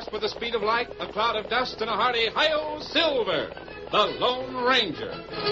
past with the speed of light, a cloud of dust, and a hearty Hi-Yo Silver, the Lone Ranger.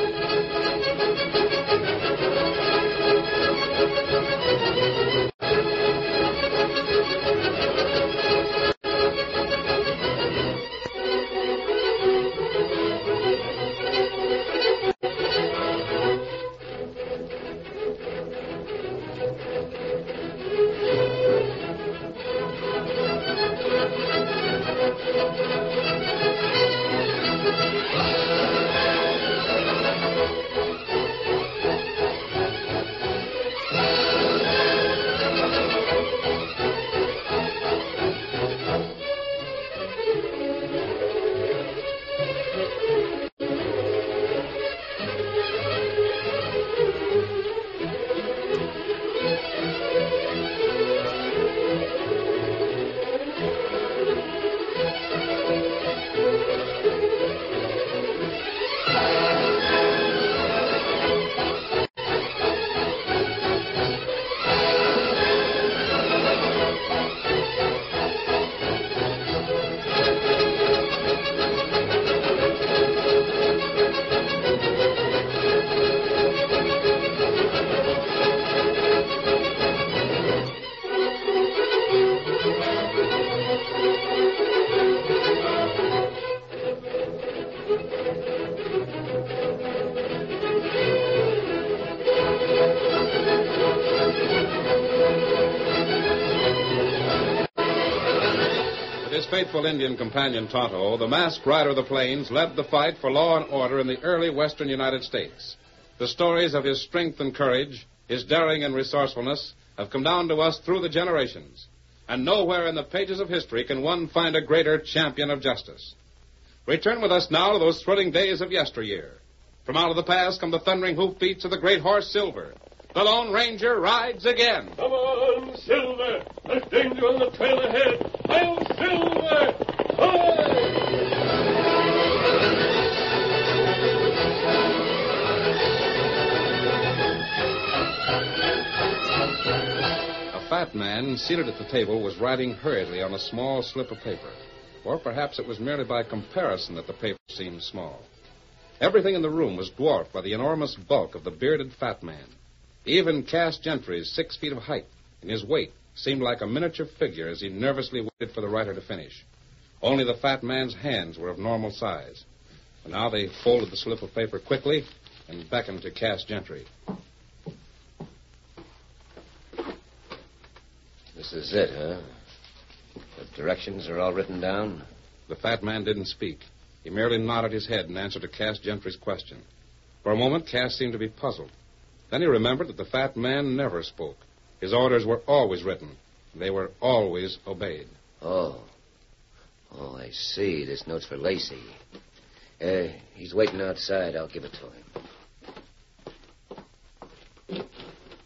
His faithful Indian companion, Tonto, the masked rider of the plains, led the fight for law and order in the early western United States. The stories of his strength and courage, his daring and resourcefulness, have come down to us through the generations. And nowhere in the pages of history can one find a greater champion of justice. Return with us now to those thrilling days of yesteryear. From out of the past come the thundering hoofbeats of the great horse Silver. The Lone Ranger rides again. Come on, Silver. There's danger on the trail ahead. Hi-Yo, Silver! Hi! A fat man seated at the table was writing hurriedly on a small slip of paper. Or perhaps it was merely by comparison that the paper seemed small. Everything in the room was dwarfed by the enormous bulk of the bearded fat man. Even Cass Gentry's 6 feet of height and his weight seemed like a miniature figure as he nervously waited for the writer to finish. Only the fat man's hands were of normal size. And now they folded the slip of paper quickly and beckoned to Cass Gentry. This is it, huh? The directions are all written down? The fat man didn't speak. He merely nodded his head in answer to Cass Gentry's question. For a moment, Cass seemed to be puzzled. Then he remembered that the fat man never spoke. His orders were always written. They were always obeyed. Oh, I see. This note's for Lacey. He's waiting outside. I'll give it to him.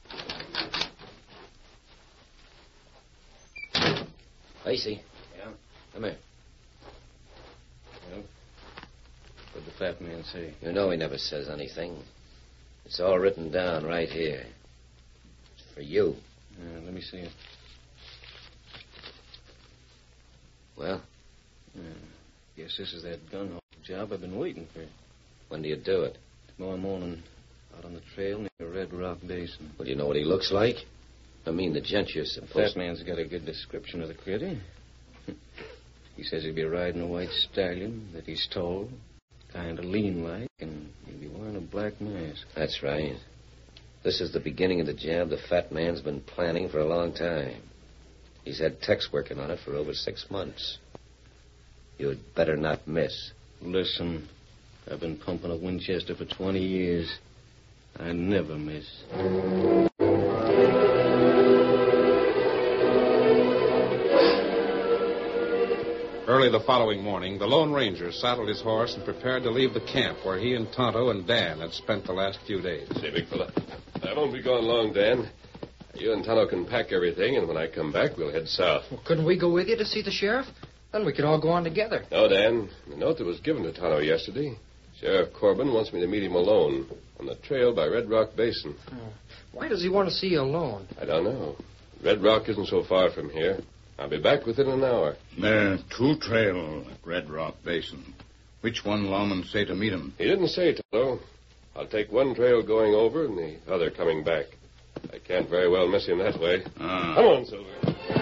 Lacey. Yeah? Come here. Well, what'd the fat man say? You know he never says anything. It's all written down right here. It's for you. Let me see it. Well? Guess this is that gun job I've been waiting for. When do you do it? Tomorrow morning, out on the trail near Red Rock Basin. Well, do you know what he looks like? I mean, the gent you're supposed The fat man's got a good description of the critter. He says he'll be riding a white stallion, that he's tall, kind of lean-like, and he'll be wearing a black mask. That's right. This is the beginning of the job the fat man's been planning for a long time. He's had techs working on it for over 6 months. You'd better not miss. Listen, I've been pumping a Winchester for 20 years. I never miss. Early the following morning, the Lone Ranger saddled his horse and prepared to leave the camp where he and Tonto and Dan had spent the last few days. Say, big fella, I won't be gone long, Dan. You and Tonto can pack everything, and when I come back, we'll head south. Well, couldn't we go with you to see the sheriff? Then we could all go on together. No, Dan. The note that was given to Tonto yesterday, Sheriff Corbin wants me to meet him alone on the trail by Red Rock Basin. Oh. Why does he want to see you alone? I don't know. Red Rock isn't so far from here. I'll be back within an hour. There are two trails at Red Rock Basin. Which one lawman say to meet him? He didn't say, Tonto. I'll take one trail going over and the other coming back. I can't very well miss him that way. Come on, Silver.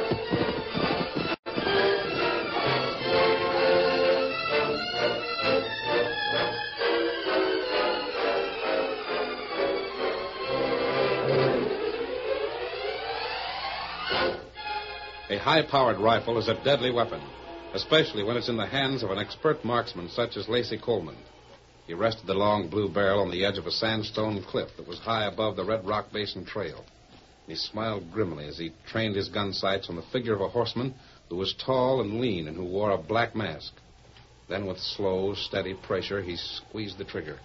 A high-powered rifle is a deadly weapon, especially when it's in the hands of an expert marksman such as Lacey Coleman. He rested the long blue barrel on the edge of a sandstone cliff that was high above the Red Rock Basin trail. He smiled grimly as he trained his gun sights on the figure of a horseman who was tall and lean and who wore a black mask. Then with slow, steady pressure, he squeezed the trigger.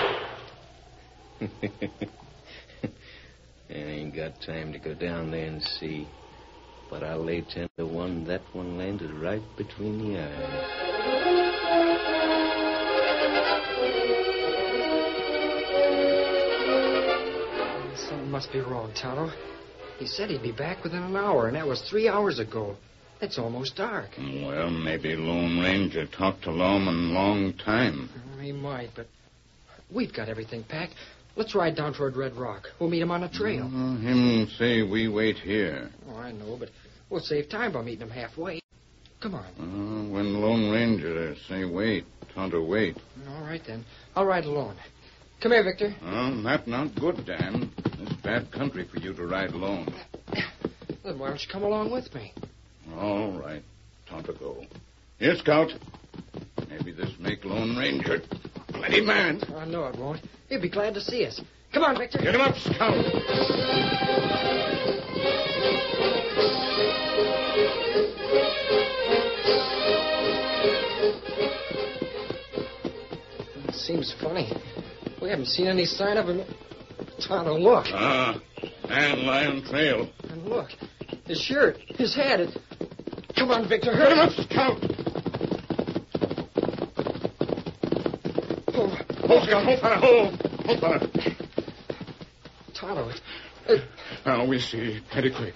I ain't got time to go down there and see. But I'll lay 10 to 1 that one landed right between the eyes. Something must be wrong, Tonto. He said he'd be back within an hour, and that was 3 hours ago. It's almost dark. Well, maybe Lone Ranger talked to Lawman long time. He might, but we've got everything packed. Let's ride down toward Red Rock. We'll meet him on the trail. Him say we wait here. Oh, I know, but we'll save time by meeting him halfway. Come on. When Lone Ranger say wait, Tonto wait. All right, then. I'll ride alone. Come here, Victor. That not good, Dan. It's bad country for you to ride alone. Then why don't you come along with me? All right. Tonto go. Here, Scout. Maybe this make Lone Ranger plenty mad. I know it won't. He'll be glad to see us. Come on, Victor. Get him up, Scout. It seems funny. We haven't seen any sign of him. Tonto, look. And Lion Trail. And look. His shirt. His hat. Come on, Victor. Hurry. Get him up, Scout. Hold, Scout. Hold. Tonto, Now we see pretty quick.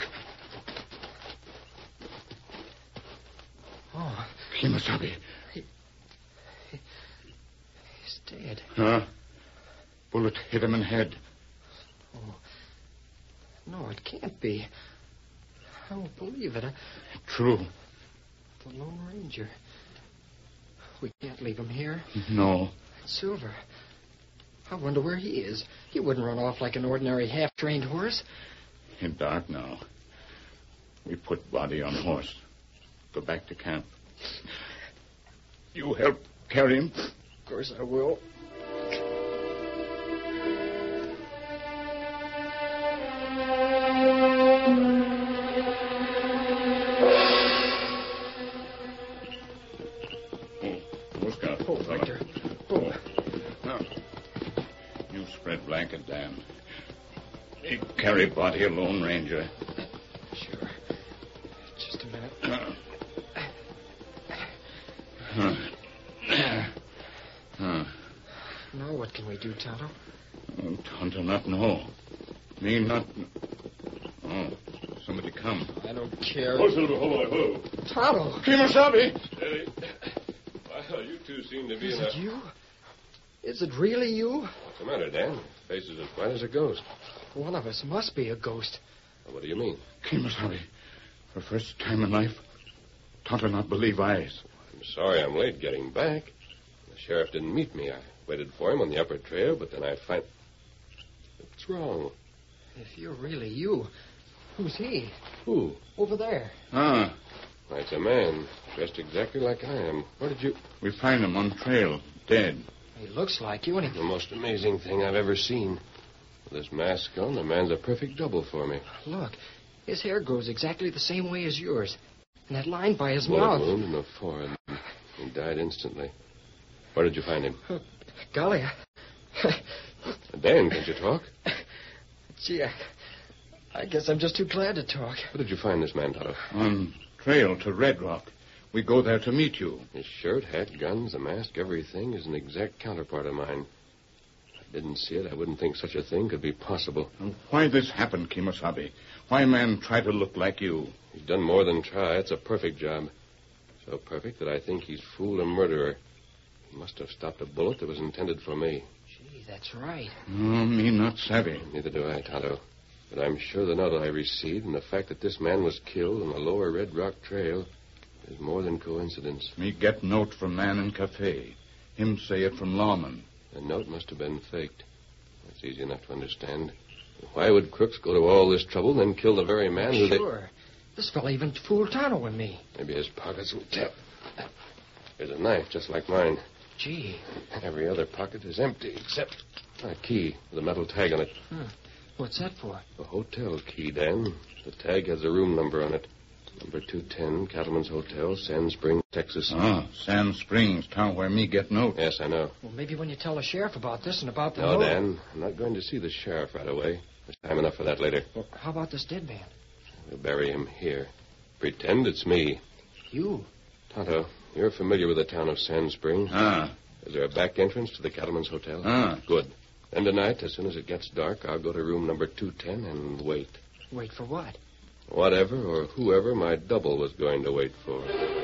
Oh. Kemosabe. He's dead. Bullet hit him in head. Oh. No, it can't be. I don't believe it. True. The Lone Ranger. We can't leave him here. No. Silver. I wonder where he is. He wouldn't run off like an ordinary half-trained horse. It's dark now. We put body on horse. Go back to camp. You help carry him? Of course I will. Oh, Victor. Now, you spread blanket, Dan. They carry body of Lone Ranger. Sure. Just a minute. Now what can we do, Tonto? Tonto not know. Me not... Oh, somebody come. I don't care. Oh, Silver, hold. Tonto! Kemosabe! Steady. Well, you two seem to be Is in a... it you? Is it really you? What's the matter, Dan? Your face is as white as a ghost. One of us must be a ghost. Well, what do you mean? Kemosabe, for first time in life, Tonto not believe eyes. I'm sorry I'm late getting back. The sheriff didn't meet me. I waited for him on the upper trail, but then I find... What's wrong? If you're really you, who's he? Who? Over there. Why, it's a man, dressed exactly like I am. Where did you... We find him on trail, dead. He looks like you, and he... The most amazing thing I've ever seen. With this mask on, the man's a perfect double for me. Look, his hair grows exactly the same way as yours. And that line by his Bullet mouth... wound in the forehead. He died instantly. Where did you find him? Golly, Dan, can't you talk? Gee, I guess I'm just too glad to talk. Where did you find this man, Tonto? On trail to Red Rock. We go there to meet you. His shirt, hat, guns, the mask, everything is an exact counterpart of mine. If I didn't see it, I wouldn't think such a thing could be possible. Why this happened, Kemosabe? Why man try to look like you? He done more than try. It's a perfect job. So perfect that I think he's fooled a murderer. He must have stopped a bullet that was intended for me. Gee, that's right. Me not savvy. Neither do I, Tonto. But I'm sure the note I received and the fact that this man was killed on the lower Red Rock Trail is more than coincidence. Me get note from man in cafe. Him say it from lawman. The note must have been faked. That's easy enough to understand. Why would crooks go to all this trouble and then kill the very man who they... Sure. This fella even fooled Tonto and me. Maybe his pockets will tell. There's a knife just like mine. Gee. Every other pocket is empty except a key with a metal tag on it. What's that for? A hotel key, Dan. The tag has a room number on it. Number 210, Cattleman's Hotel, Sand Springs, Texas. Sand Springs, town where me get note. Yes, I know. Well, maybe when you tell the sheriff about this and about the No, note... Dan. I'm not going to see the sheriff right away. There's time enough for that later. Well, how about this dead man? We'll bury him here. Pretend it's me. You? Tonto, you're familiar with the town of Sand Springs? Is there a back entrance to the Cattleman's Hotel? Good. Then tonight, as soon as it gets dark, I'll go to room number 210 and wait. Wait for what? Whatever or whoever my double was going to wait for.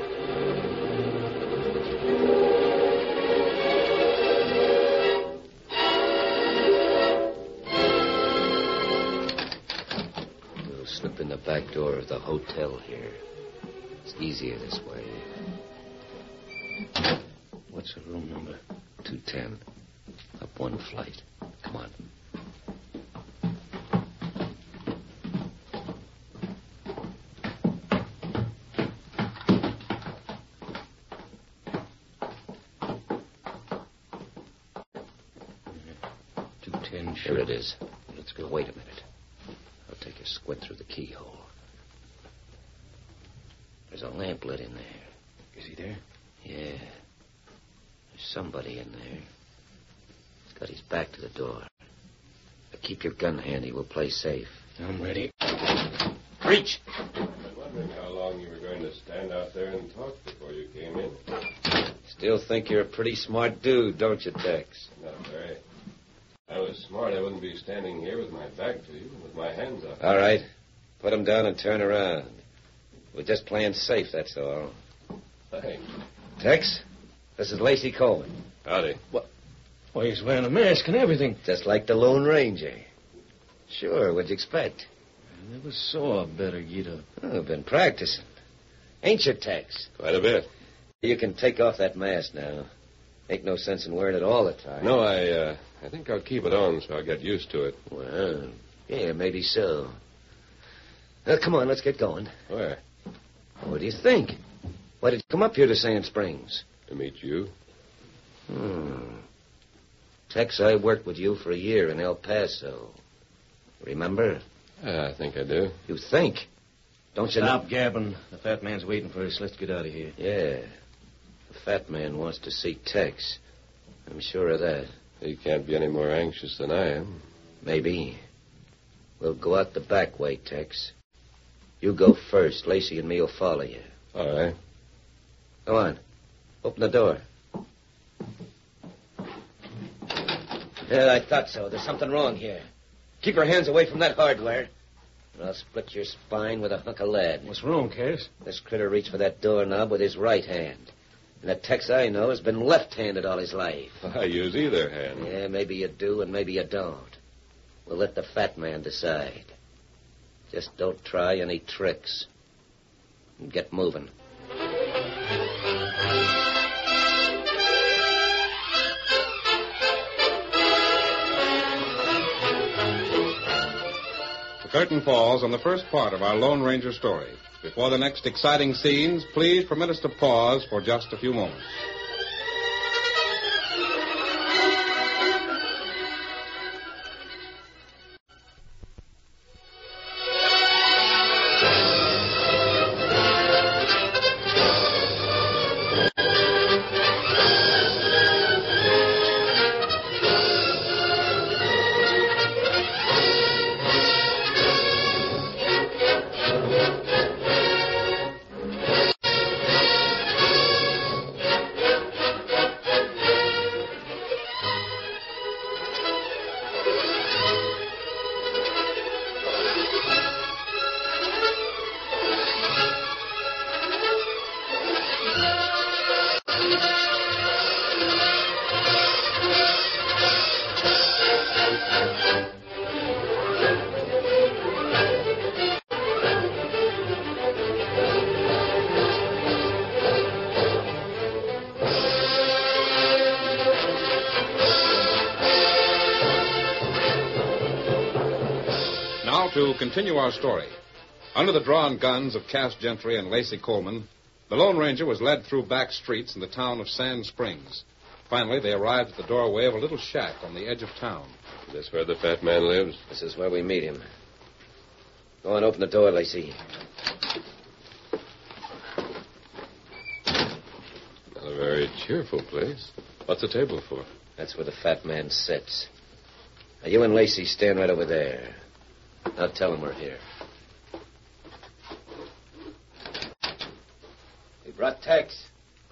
We'll slip in the back door of the hotel here. It's easier this way. What's the room number? 210. Up one flight. Come on. Here it is. Let's go. Wait a minute. I'll take a squint through the keyhole. There's a lamp lit in there. Is he there? Yeah. There's somebody in there. He's got his back to the door. But keep your gun handy. We'll play safe. I'm ready. Reach! I was wondering how long you were going to stand out there and talk before you came in. Still think you're a pretty smart dude, don't you, Tex? Not very. If I was smart, I wouldn't be standing here with my back to you and with my hands up. All right. Put him down and turn around. We're just playing safe, that's all. Thanks. Tex, this is Lacey Coleman. Howdy. What? Well, he's wearing a mask and everything. Just like the Lone Ranger. Sure, what'd you expect? I never saw a better get-up. Oh, been practicing. Ain't you, Tex? Quite a bit. You can take off that mask now. Ain't no sense in wearing it all the time. No, I think I'll keep it on so I'll get used to it. Well, yeah, maybe so. Come on, let's get going. Where? What do you think? Why did you come up here to Sand Springs? To meet you. Tex, I worked with you for a year in El Paso. Remember? I think I do. You think? Don't you Stop gabbing. The fat man's waiting for us. Let's get out of here. Yeah. The fat man wants to see Tex. I'm sure of that. He can't be any more anxious than I am. Maybe. We'll go out the back way, Tex. You go first. Lacey and me will follow you. All right. Go on. Open the door. Yeah, I thought so. There's something wrong here. Keep your hands away from that hardware. Or I'll split your spine with a hunk of lead. What's wrong, Cass? This critter reached for that doorknob with his right hand. And the Tex I know has been left-handed all his life. I use either hand. Yeah, maybe you do and maybe you don't. We'll let the fat man decide. Just don't try any tricks. And get moving. The curtain falls on the first part of our Lone Ranger story. Before the next exciting scenes, please permit us to pause for just a few moments. to continue our story. Under the drawn guns of Cass Gentry and Lacey Coleman, the Lone Ranger was led through back streets in the town of Sand Springs. Finally, they arrived at the doorway of a little shack on the edge of town. Is this where the fat man lives? This is where we meet him. Go on, open the door, Lacey. Not a very cheerful place. What's the table for? That's where the fat man sits. Now, you and Lacey stand right over there. Now tell him we're here. We brought Tex.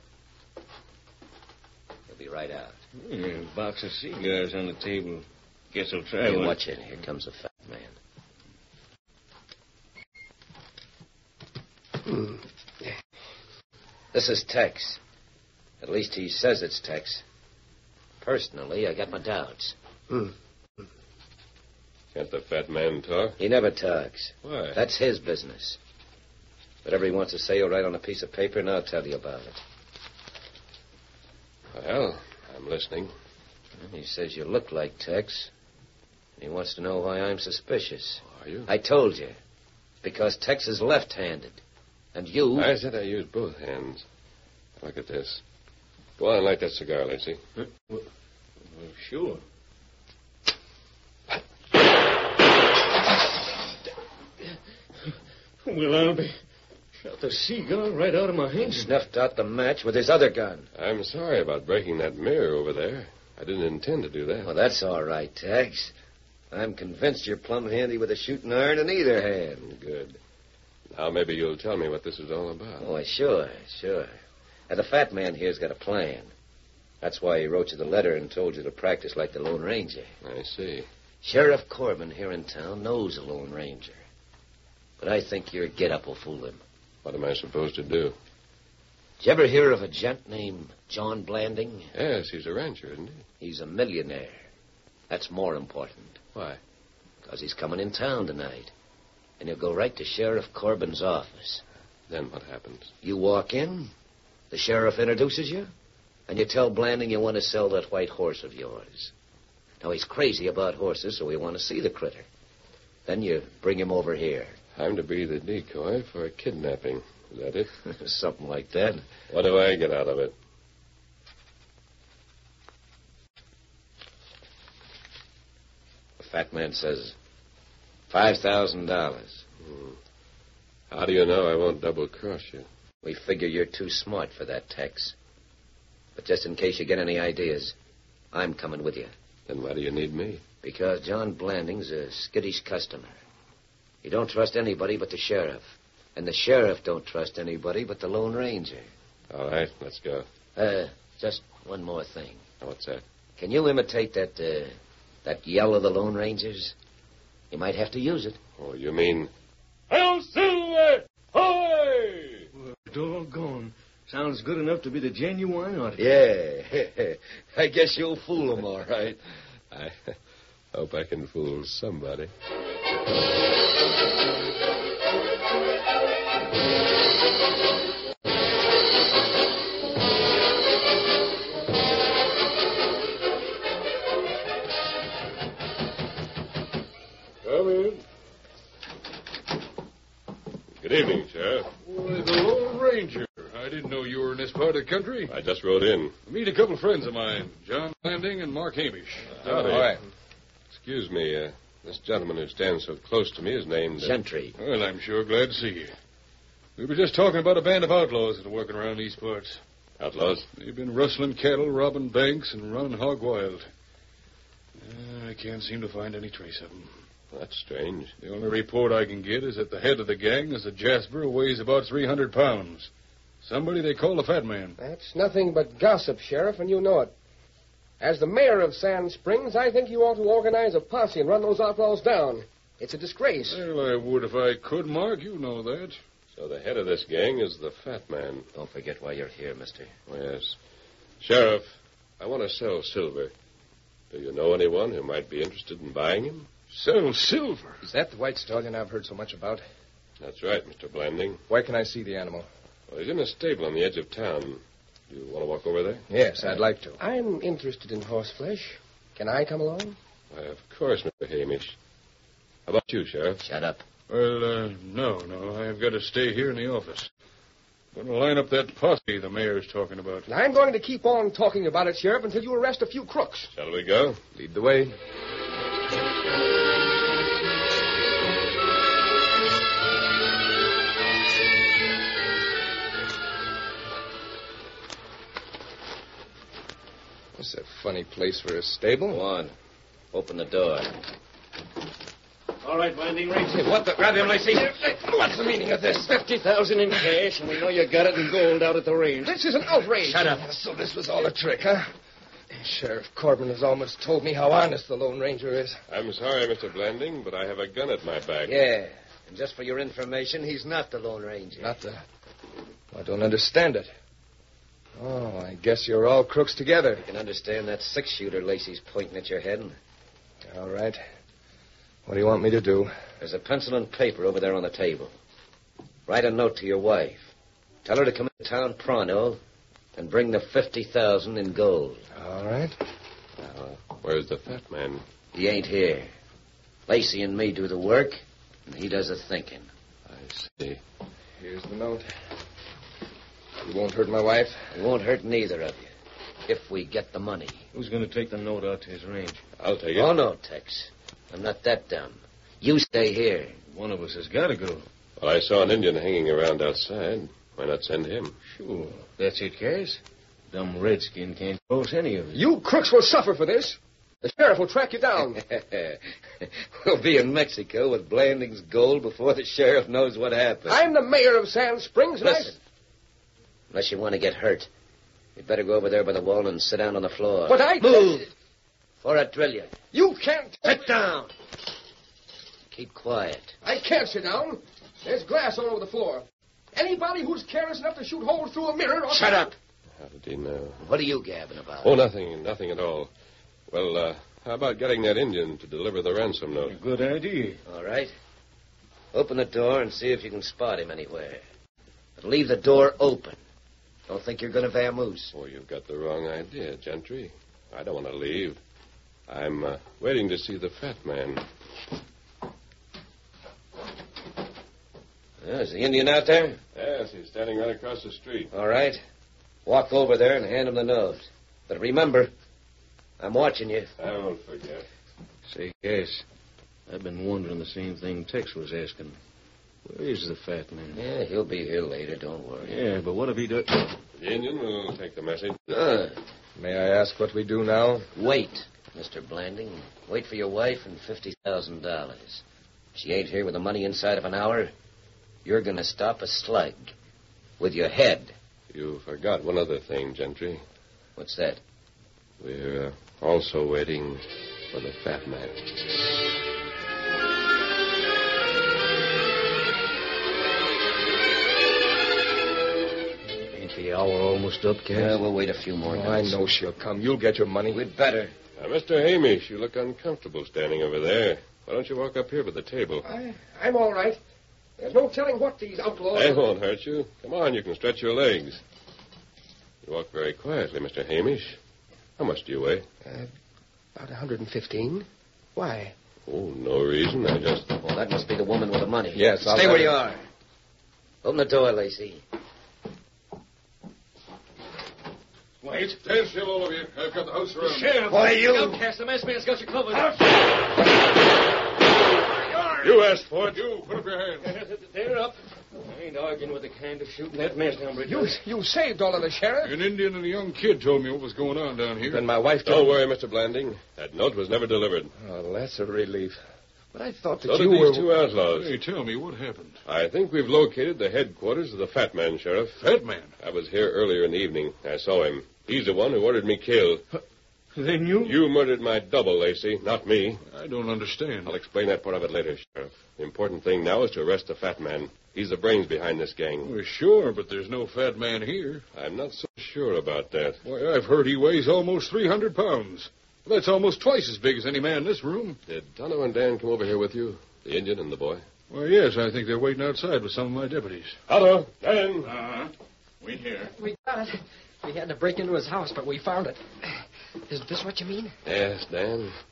He'll be right out. A box of cigars on the table. Guess I'll try Hey, one. watch it. Here comes the fat man. This is Tex. At least he says it's Tex. Personally, I got my doubts. Can't the fat man talk? He never talks. Why? That's his business. Whatever he wants to say, he'll write on a piece of paper, and I'll tell you about it. Well, I'm listening. He says you look like Tex. And he wants to know why I'm suspicious. Are you? I told you. Because Tex is left-handed. And you... I said I use both hands. Look at this. Go on and light that cigar, Lacey. Well, sure. Well, I'll be... Shot the cigar right out of my hand. Snuffed out the match with his other gun. I'm sorry about breaking that mirror over there. I didn't intend to do that. Well, that's all right, Tex. I'm convinced you're plumb handy with a shooting iron in either hand. Good. Now maybe you'll tell me what this is all about. Oh, sure. And the fat man here's got a plan. That's why he wrote you the letter and told you to practice like the Lone Ranger. I see. Sheriff Corbin here in town knows the Lone Ranger. But I think your get-up will fool him. What am I supposed to do? Did you ever hear of a gent named John Blanding? Yes, he's a rancher, isn't he? He's a millionaire. That's more important. Why? Because he's coming in town tonight. And he'll go right to Sheriff Corbin's office. Then what happens? You walk in, the sheriff introduces you, and you tell Blanding you want to sell that white horse of yours. Now, he's crazy about horses, so we want to see the critter. Then you bring him over here. I'm to be the decoy for a kidnapping. Is that it? Something like that. What do I get out of it? The fat man says $5,000. How do you know I won't double-cross you? We figure you're too smart for that, Tex. But just in case you get any ideas, I'm coming with you. Then why do you need me? Because John Blanding's a skittish customer. He don't trust anybody but the sheriff. And the sheriff don't trust anybody but the Lone Ranger. All right, let's go. Just one more thing. What's that? Can you imitate that yell of the Lone Rangers? You might have to use it. Oh, you mean... Hail Silver! Hoy! Well, doggone. Sounds good enough to be the genuine article. Yeah. I guess you'll fool them all right. I hope I can fool somebody. Come in. Good evening, Sheriff. Why, the Lone Ranger. I didn't know you were in this part of the country. I just rode in. Meet a couple of friends of mine, John Blanding and Mark Hamish. Howdy. All right. Excuse me, this gentleman who stands so close to me is named... Gentry. Well, I'm sure glad to see you. We were just talking about a band of outlaws that are working around these parts. Outlaws? They've been rustling cattle, robbing banks, and running hog wild. I can't seem to find any trace of them. That's strange. The only report I can get is that the head of the gang is a Jasper who weighs about 300 pounds. Somebody they call the Fat Man. That's nothing but gossip, Sheriff, and you know it. As the mayor of Sand Springs, I think you ought to organize a posse and run those outlaws down. It's a disgrace. Well, I would if I could, Mark. You know that. So the head of this gang is the Fat Man. Don't forget why you're here, mister. Oh, yes. Sheriff, I want to sell silver. Do you know anyone who might be interested in buying him? Sell silver? Is that the white stallion I've heard so much about? That's right, Mr. Blanding. Where can I see the animal? Well, he's in a stable on the edge of town. Do you want to walk over there? Yes, I'd like to. I'm interested in horseflesh. Can I come along? Why, of course, Mr. Hamish. How about you, Sheriff? Shut up. Well, no. I've got to stay here in the office. Going to line up that posse the mayor's talking about. I'm going to keep on talking about it, Sheriff, until you arrest a few crooks. Shall we go? Lead the way. This is a funny place for a stable. Go on. Open the door. All right, Blanding, Ring. Hey, what the... Grab him, Lacey. What's the meaning of this? 50,000 in cash, and we know you got it in gold out at the range. This is an outrage. Shut up. So this was all a trick, huh? Sheriff Corbin has almost told me how honest the Lone Ranger is. I'm sorry, Mr. Blanding, but I have a gun at my back. Yeah. And just for your information, he's not the Lone Ranger. Not the... I don't understand it. Oh, I guess you're all crooks together. You can understand that six-shooter Lacey's pointing at your head. All right. What do you want me to do? There's a pencil and paper over there on the table. Write a note to your wife. Tell her to come into town pronto and bring the 50,000 in gold. All right. Where's the fat man? He ain't here. Lacey and me do the work, and he does the thinking. I see. Here's the note. You won't hurt my wife? It won't hurt neither of you, if we get the money. Who's going to take the note out to his range? I'll take it. Oh, no, Tex. I'm not that dumb. You stay here. One of us has got to go. Well, I saw an Indian hanging around outside. Why not send him? Sure. That's it, Cass. Dumb redskin can't force any of us. You crooks will suffer for this. The sheriff will track you down. We'll be in Mexico with Blanding's gold before the sheriff knows what happened. I'm the mayor of Sand Springs. Listen. Unless you want to get hurt, you'd better go over there by the wall and sit down on the floor. But I... Move! Before I drill you. You can't... Sit down! Keep quiet. I can't sit down. There's glass all over the floor. Anybody who's careless enough to shoot holes through a mirror... Shut up! How did he know? What are you gabbing about? Oh, nothing at all. Well, how about getting that Indian to deliver the ransom note? Good idea. All right. Open the door and see if you can spot him anywhere. But leave the door open. Don't think you're going to vamoose. Oh, you've got the wrong idea, Gentry. I don't want to leave. I'm waiting to see the fat man. Is the Indian out there? Yes, he's standing right across the street. All right. Walk over there and hand him the note. But remember, I'm watching you. I won't forget. Say, Cass, I've been wondering the same thing Tex was asking. Where is the fat man? Yeah, he'll be here later, don't worry. Yeah, but what if he does... The Indian will take the message. May I ask what we do now? Wait, Mr. Blanding. Wait for your wife and $50,000. If she ain't here with the money inside of an hour, you're going to stop a slug with your head. You forgot one other thing, Gentry. What's that? We're also waiting for the fat man. Ain't the hour almost up, Cass? Yeah, we'll wait a few more minutes. I know she'll come. You'll get your money. We'd better. Mr. Hamish, you look uncomfortable standing over there. Why don't you walk up here by the table? I'm all right. There's no telling what these outlaws... I won't hurt you. Come on, you can stretch your legs. You walk very quietly, Mr. Hamish. How much do you weigh? About 115. Why? Oh, no reason. I just... Well, that must be the woman with the money. Yes, I'll Stay let where her- you are. Open the door, Lacey. Wait. Stand still, all of you. I've got the house around. Sheriff! Why, you... Outcast, the masked man's got you covered. You asked for it. You, put up your hands. They're up. I ain't arguing with the kind of shooting that masked hombre does. You saved all of the sheriff. An Indian and a young kid told me what was going on down here. Then my wife... Don't worry, Mr. Blanding. That note was never delivered. Oh, that's a relief. But I thought that So you did were... these two outlaws. Hey, tell me, what happened? I think we've located the headquarters of the fat man, Sheriff. Fat man? I was here earlier in the evening. I saw him. He's the one who ordered me killed. Then you... You murdered my double, Lacey, not me. I don't understand. I'll explain that part of it later, Sheriff. The important thing now is to arrest the fat man. He's the brains behind this gang. Well, sure, but there's no fat man here. I'm not so sure about that. Why, I've heard he weighs almost 300 pounds. That's almost twice as big as any man in this room. Did Tonto and Dan come over here with you? The Indian and the boy? Well, yes, I think they're waiting outside with some of my deputies. Tonto, Dan. We here. We got it. We had to break into his house, but we found it. Is this what you mean? Yes, Dan.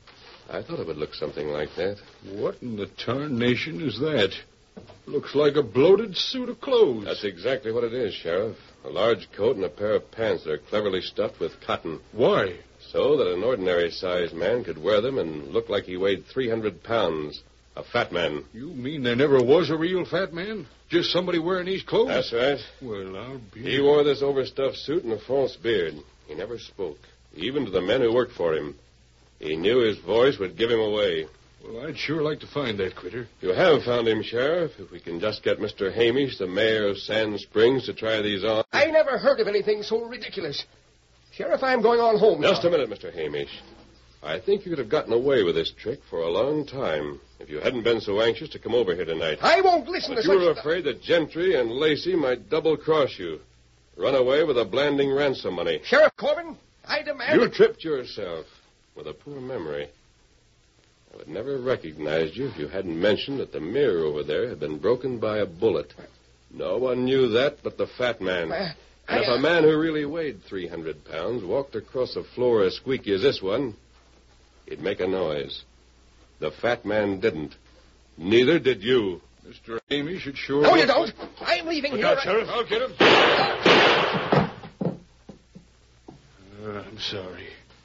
I thought it would look something like that. What in the tarnation is that? Looks like a bloated suit of clothes. That's exactly what it is, Sheriff. A large coat and a pair of pants that are cleverly stuffed with cotton. Why? So that an ordinary-sized man could wear them and look like he weighed 300 pounds. A fat man. You mean there never was a real fat man? Just somebody wearing these clothes? That's right. Well, I'll be... He wore this overstuffed suit and a false beard. He never spoke, even to the men who worked for him. He knew his voice would give him away. Well, I'd sure like to find that critter. You have found him, Sheriff. If we can just get Mr. Hamish, the mayor of Sand Springs, to try these on. I never heard of anything so ridiculous. Sheriff, I'm going on home Just now. a minute, Mr. Hamish. I think you could have gotten away with this trick for a long time if you hadn't been so anxious to come over here tonight. I won't listen But to you such were stuff. afraid that Gentry and Lacey might double-cross you. Run away with a Blanding ransom money. Sheriff Corbin, I demand... You tripped yourself with a poor memory. I would never have recognized you if you hadn't mentioned that the mirror over there had been broken by a bullet. No one knew that but the fat man. And if a man who really weighed 300 pounds walked across a floor as squeaky as this one, he'd make a noise. The fat man didn't. Neither did you. Mr. Hamish should sure... No, you don't. I'm leaving Look here. out, Sheriff. I'll get him. I'm sorry.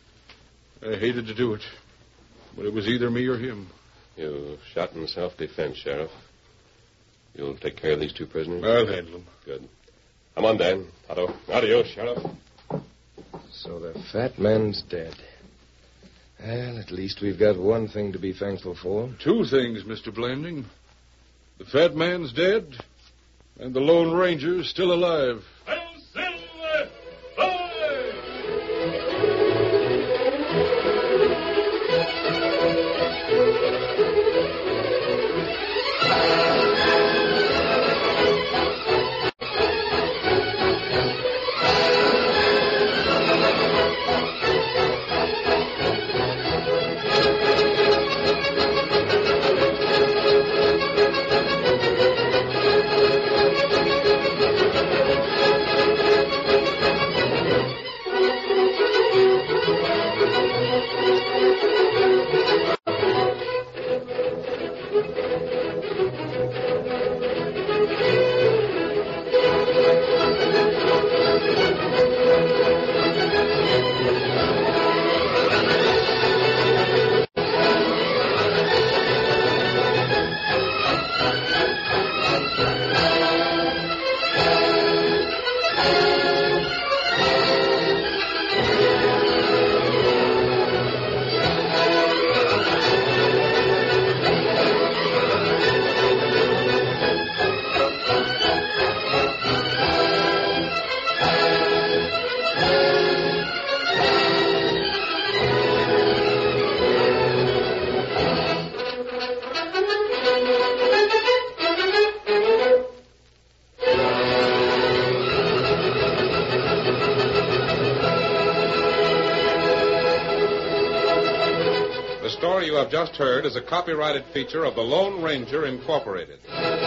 I hated to do it. But it was either me or him. You shot in self-defense, Sheriff. You'll take care of these two prisoners? I'll handle them. Good. Come on, Dan. Adios, Sheriff. So the fat man's dead. Well, at least we've got one thing to be thankful for. Two things, Mr. Blanding. The fat man's dead, and the Lone Ranger's still alive. The story you have just heard is a copyrighted feature of the Lone Ranger, Incorporated.